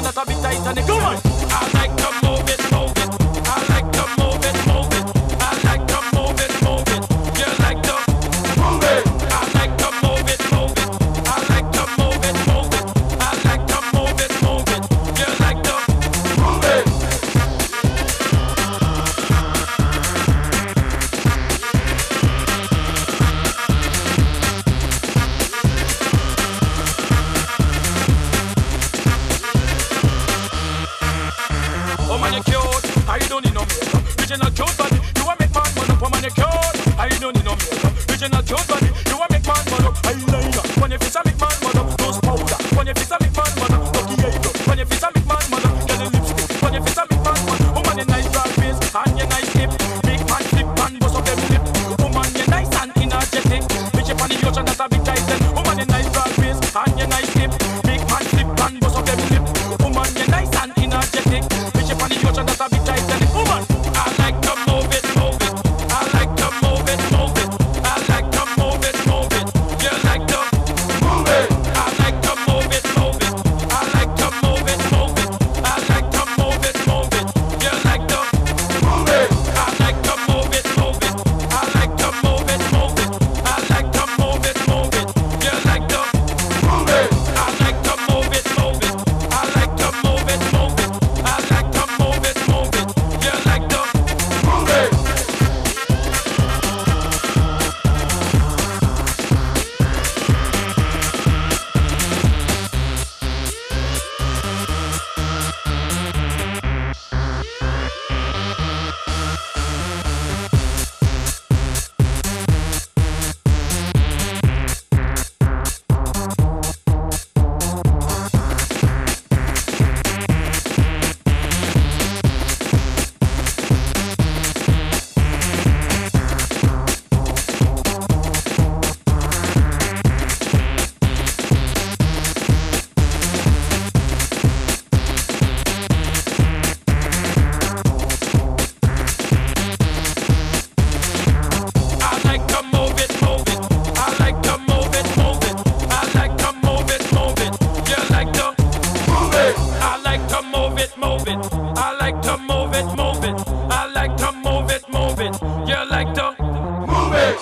that a bit tight and it come on. I like to move it, move it. I like to move it, move it. I like to move it, move it. You like to move it. I like to move it, move it. I like to move it, move it. I like to move it, move it. You like to move it. Oh man, you cute. I don't need no makeup. Original cute body. You a make man man up. Oh man, you cute. I don't need no makeup. Original cute body. You a make man man up. Eyeliner. When you face a make man man up. Nose powder. When you face a make man man up. Lucky eyebrow. When you face a make man man up. Get a lipstick. When you face a make man man up. Oh man, you nice broad face and you nice hip. Big man flip and bust up them lip. Oh man, you nice and energetic. Bitch up on the ocean that a bit tight. Oh man, you nice broad face and you nice hip. Big man flip and bust up them lip. Oh man, you nice and energetic. Bitch up on the ocean that a bit tight. Woman, I like to move it, move it. I like to move it, move it. I like to move it, move it. You like to move it. I like to move it, move it. I like to move it, move it. I like to move it, move it. You like to move it. I like to move it, move it. I like to move it, move it. I like to move it, move it. You like to move it. I like to move it, move it. I like to move it, move it. I like to move it, move it. You like to move it. I like to move it, move it. I like to move it, move it. I like to move it, move it. You like to move it. I like to move it, move it. I like to move it, move it. I like to move it, move it. You like to move it.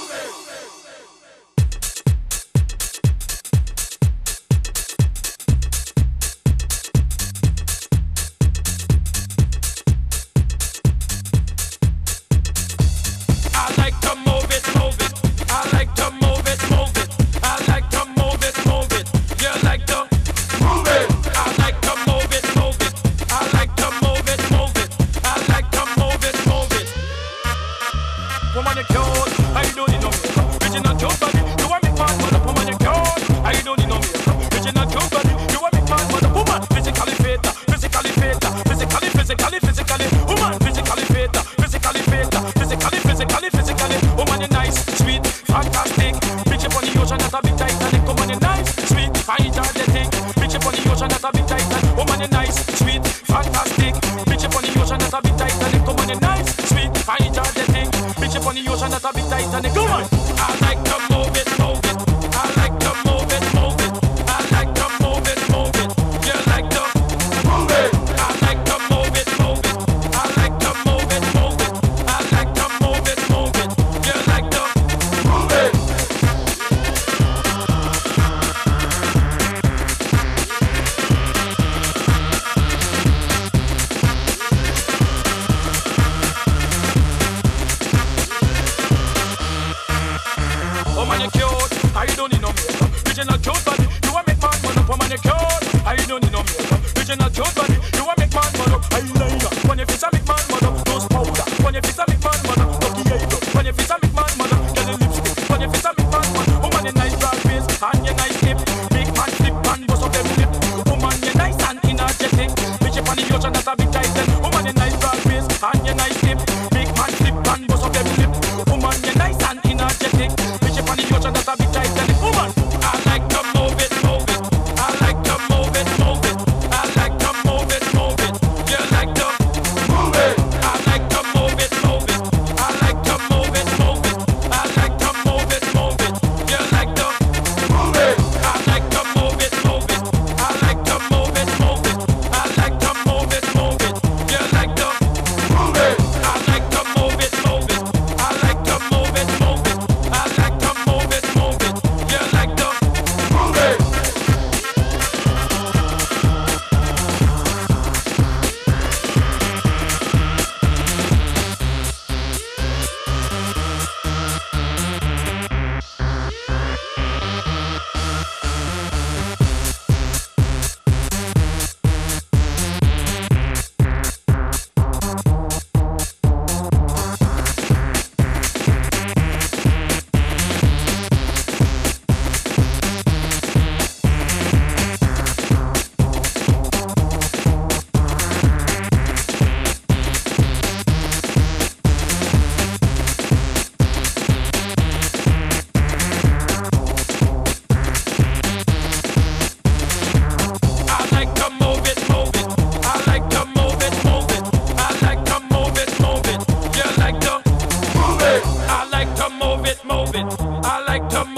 I like to move it, move it. I like to move it, move it. I like to move it, move it. You like to move it. I like to move it, move it. I like to move it, move it. I like to move it, move it. Woman, you cute. I don't need no makeup. Original cute body. You a make man mother. Woman, you cute. I don't need no makeup. Original cute body. You a make man mother. Woman, physically fit, physically fit, physically. Woman, physically fit, physically fit, physically. Woman, you nice, sweet, fantastic. Bitch up on the ocean that a bit Titanic. Woman, you nice, sweet, energetic. Bitch up on the ocean that a bit Titanic. Woman, you nice, sweet, fantastic. Bitch up on the ocean that a bit Titanic. Woman, you nice, sweet, energetic. Bitch up on the ocean that a bit Titanic. Woman, I like to move it, move it. I like to move it, move it. I like to move it, move it. You like to move it. I like to move it, move it. I like to move it, move it. I like to move it, move it. You like to move it. it. I like to